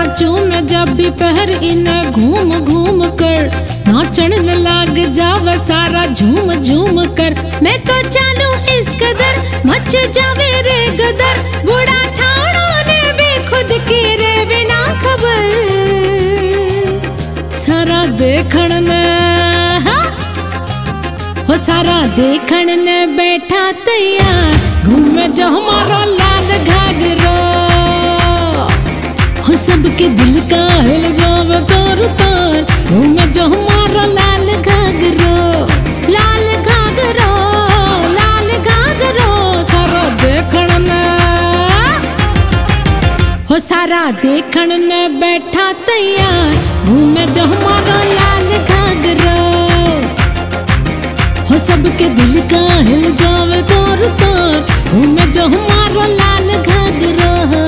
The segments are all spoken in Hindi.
चूम जब भी पहर इन्हें घूम घूम कर नाचन न लाग जावे सारा झूम झूम कर। मैं तो चालू इस कदर मच जावे रे गदर बूढ़ा ठाणो ने भी खुद की रे बिना खबर। सारा देखण ने हो सारा देखण ने बैठा तैयार घूमे जो हमारा लाल घाघरो। हो सबके दिल का हिल जावे तार तार घूमे जो हमारा लाल घाघरो। लाल घाघरो लाल घाघरो सारा देखण ने हो सारा देखण ने बैठा तैयार घूमे जो हमारा लाल घाघरो। हो सबके दिल का हिल जावे तार तार घूमे जो हमारा लाल घाघरो।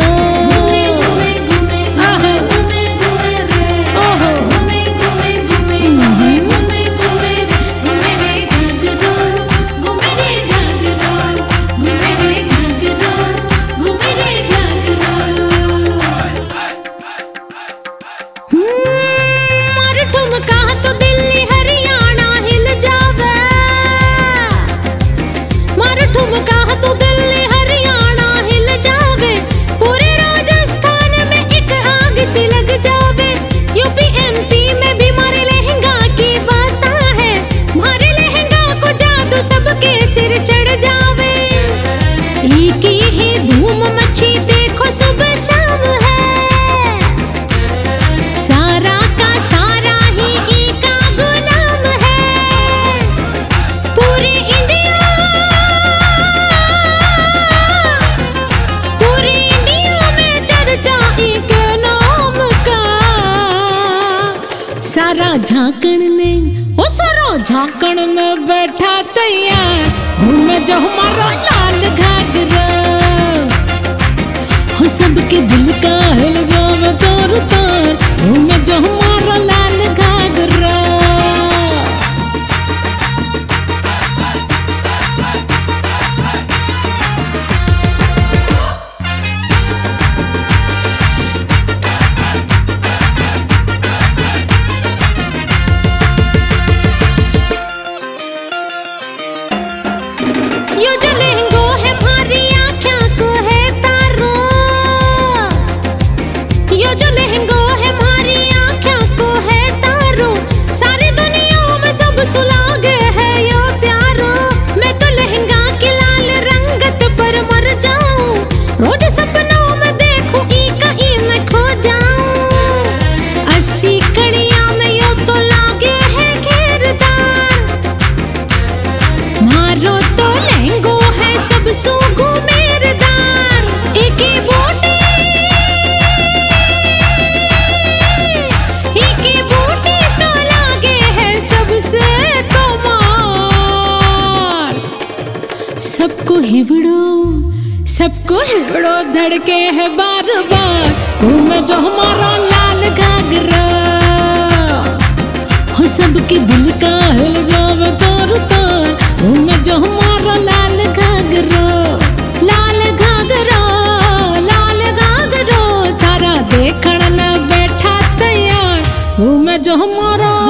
सारा झांकण ने ओ सारा झांकण ने बैठा तैयार घूमे जो हमारा लाल घाघरा। हो सबके दिल का हिल जावे तार तार घूमे जो हमारा लाल घाघरा। यो जो लहंगो है मारी आँखों को है तारो। यो जो लहंगो है मारी आँखों को है तारो। सारी दुनिया में सब सुलागे है यो प्यारो। मैं तो लहंगा की लाल रंगत पर मर जाऊं रोज सपनों में देखूं ई कहीं मैं खो जाऊं। 80 कड़ियां में यो तो लागे है घेरदार मारो तो लहंगो है सब सूगो मेरदार। एक ही बूटी तो लागे है सबसे तो मार। सबको हिवड़ो धड़के है बार बार घूमे जो हमारा लाल घाघरा। हो सबके दिल का हिल जावे तार तार घूमे जो हमारा लाल घाघरो। लाल घाघरो लाल घाघरो सारा देखण ने बैठा तैयार घूमे जो हमारा